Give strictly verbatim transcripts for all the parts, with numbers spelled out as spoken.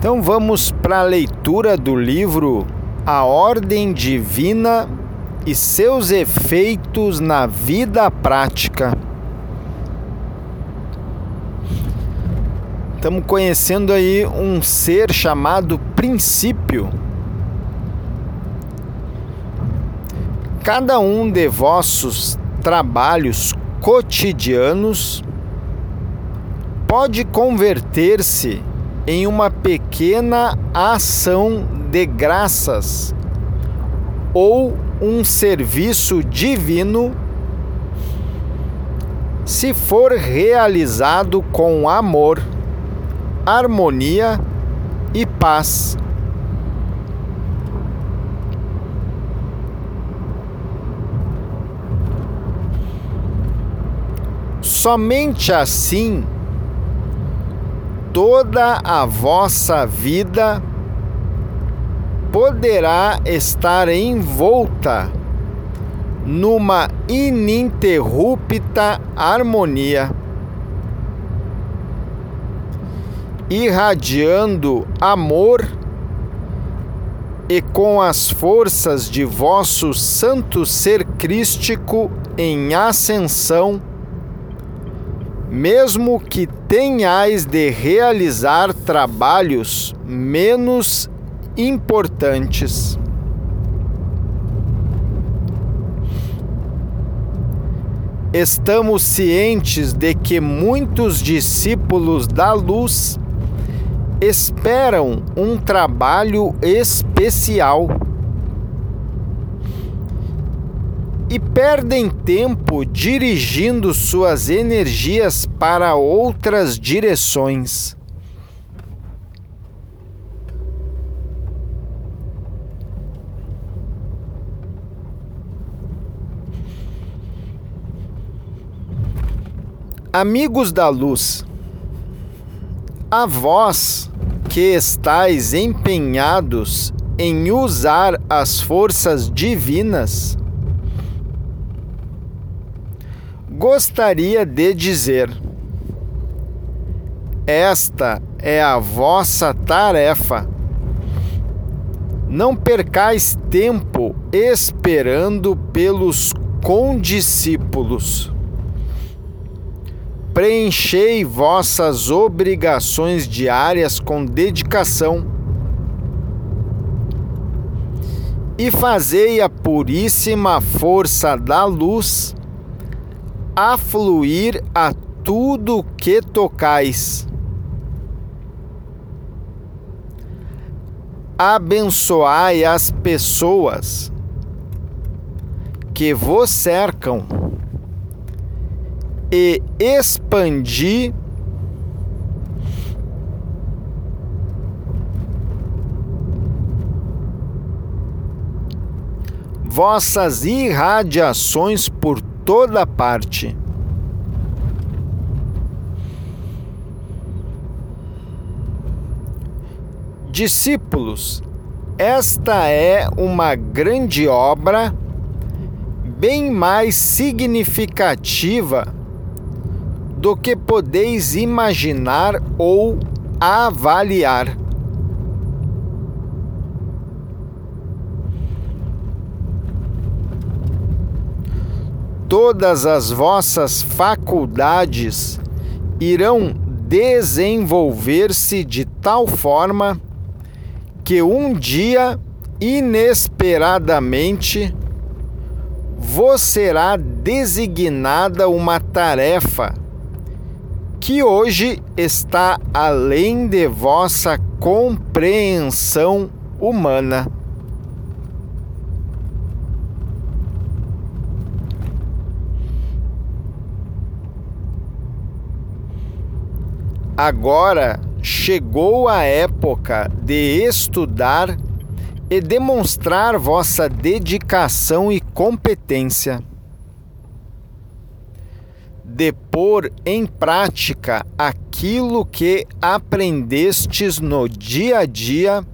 Então vamos para a leitura do livro A Ordem Divina e seus efeitos na vida prática. Estamos conhecendo aí um ser chamado princípio. Cada um de vossos trabalhos cotidianos pode converter-se em uma pequena ação de graças ou um serviço divino se for realizado com amor, harmonia e paz. Somente assim toda a vossa vida poderá estar envolta numa ininterrupta harmonia, irradiando amor e com as forças de vosso santo ser crístico em ascensão, mesmo que tenhais de realizar trabalhos menos importantes. Estamos cientes de que muitos discípulos da luz esperam um trabalho especial e perdem tempo dirigindo suas energias para outras direções. Amigos da luz, a vós que estáis empenhados em usar as forças divinas, gostaria de dizer: esta é a vossa tarefa. Não percais tempo esperando pelos condiscípulos. Preenchei vossas obrigações diárias com dedicação e fazei a puríssima força da luz afluir a tudo que tocais. Abençoai as pessoas que vos cercam e expandi vossas irradiações por toda parte. Discípulos, esta é uma grande obra, bem mais significativa do que podeis imaginar ou avaliar. Todas as vossas faculdades irão desenvolver-se de tal forma que um dia, inesperadamente, vos será designada uma tarefa que hoje está além de vossa compreensão humana. Agora chegou a época de estudar e demonstrar vossa dedicação e competência, de pôr em prática aquilo que aprendestes no dia a dia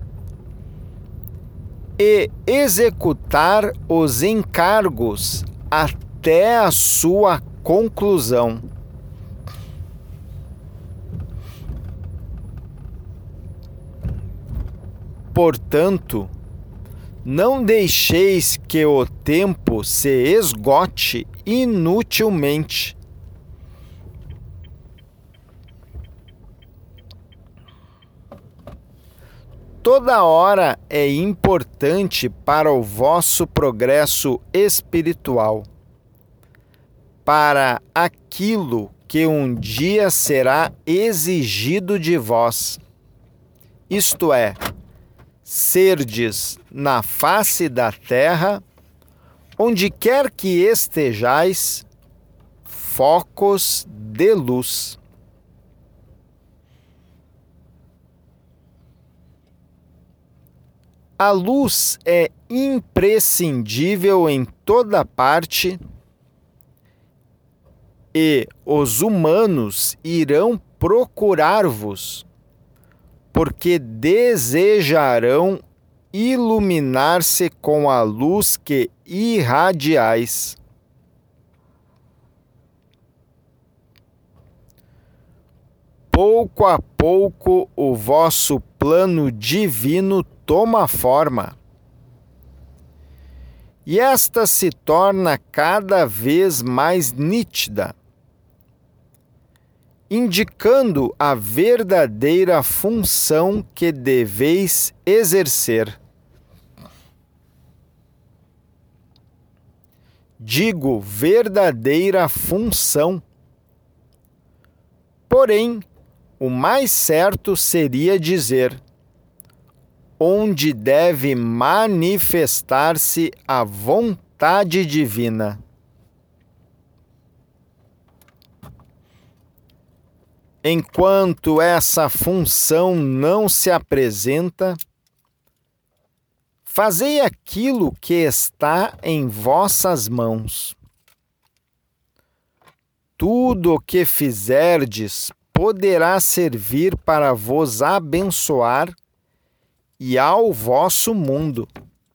e executar os encargos até a sua conclusão. portanto, não deixeis que o tempo se esgote inutilmente. Toda hora é importante para o vosso progresso espiritual, para aquilo que um dia será exigido de vós, isto é, serdes na face da terra, onde quer que estejais, focos de luz. A luz é imprescindível em toda parte e os humanos irão procurar-vos, porque desejarão iluminar-se com a luz que irradiais. Pouco a pouco o vosso plano divino toma forma, e esta se torna cada vez mais nítida, indicando a verdadeira função que deveis exercer. Digo verdadeira função. Porém, o mais certo seria dizer onde deve manifestar-se a vontade divina. Enquanto essa função não se apresenta, fazei aquilo que está em vossas mãos. Tudo o que fizerdes poderá servir para vos abençoar e ao vosso mundo.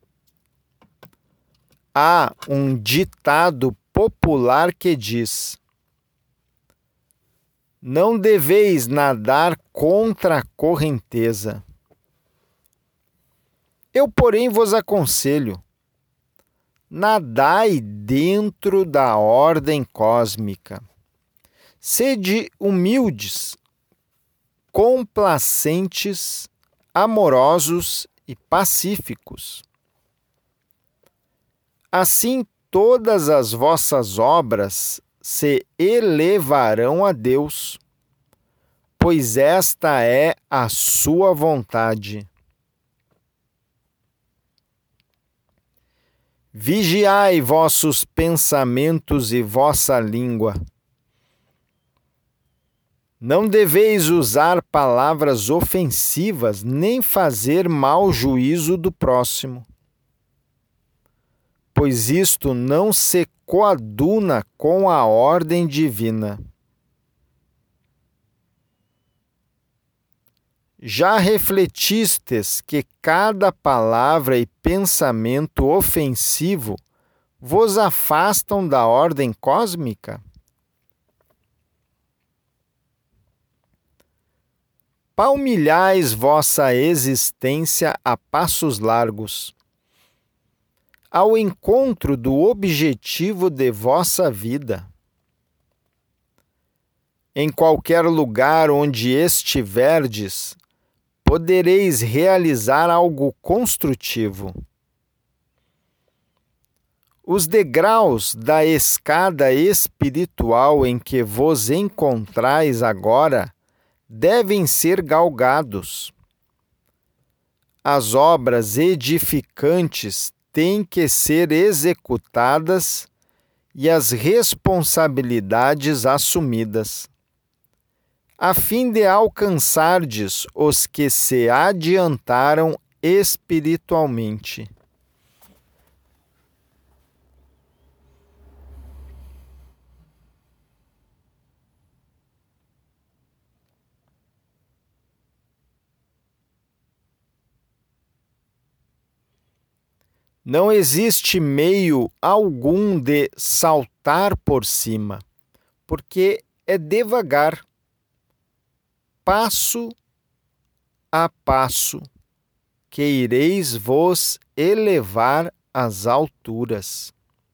Há um ditado popular que diz: não deveis nadar contra a correnteza. Eu, porém, vos aconselho: nadai dentro da ordem cósmica. Sede humildes, complacentes, amorosos e pacíficos. Assim, todas as vossas obras se elevarão a Deus, pois esta é a sua vontade. Vigiai vossos pensamentos e vossa língua. Não deveis usar palavras ofensivas, nem fazer mau juízo do próximo, pois isto não se coaduna com a ordem divina. Já refletistes que cada palavra e pensamento ofensivo vos afastam da ordem cósmica? Palmilhais vossa existência a passos largos, ao encontro do objetivo de vossa vida. Em qualquer lugar onde estiverdes, podereis realizar algo construtivo. Os degraus da escada espiritual em que vos encontrais agora devem ser galgados. As obras edificantes têm que ser executadas e as responsabilidades assumidas, a fim de alcançardes os que se adiantaram espiritualmente. Não existe meio algum de saltar por cima, porque é devagar, passo a passo, que ireis vos elevar às alturas.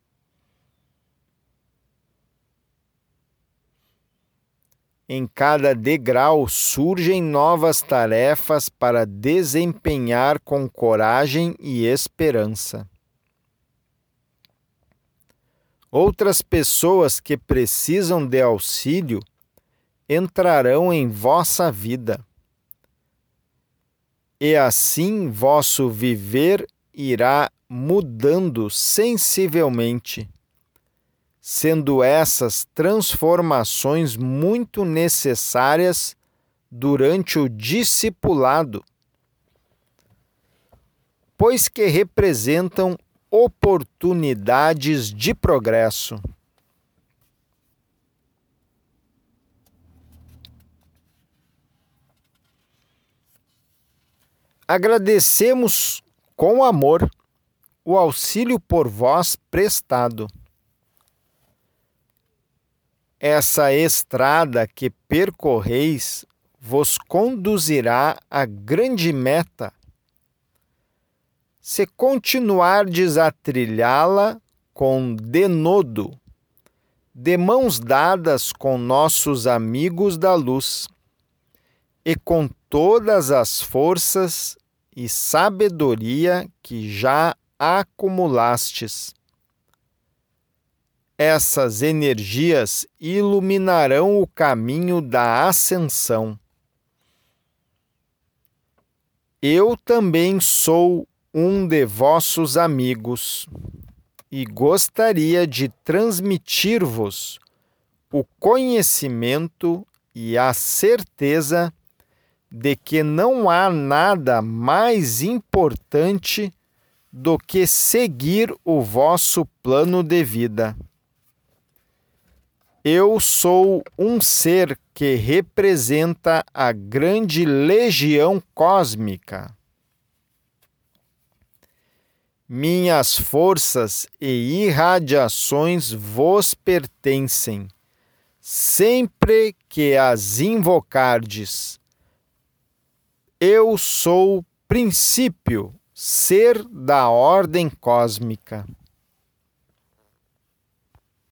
Em cada degrau surgem novas tarefas para desempenhar com coragem e esperança. Outras pessoas que precisam de auxílio entrarão em vossa vida. E assim vosso viver irá mudando sensivelmente, sendo essas transformações muito necessárias durante o discipulado, pois que representam oportunidades de progresso. Agradecemos com amor o auxílio por vós prestado. Essa estrada que percorreis vos conduzirá à grande meta. Se continuardes a trilhá-la com denodo, de mãos dadas com nossos amigos da luz, e com todas as forças e sabedoria que já acumulastes. Essas energias iluminarão o caminho da ascensão. Eu também sou um de vossos amigos e gostaria de transmitir-vos o conhecimento e a certeza de que não há nada mais importante do que seguir o vosso plano de vida. Eu sou um ser que representa a grande legião cósmica. Minhas forças e irradiações vos pertencem, sempre que as invocardes. Eu sou princípio, ser da ordem cósmica.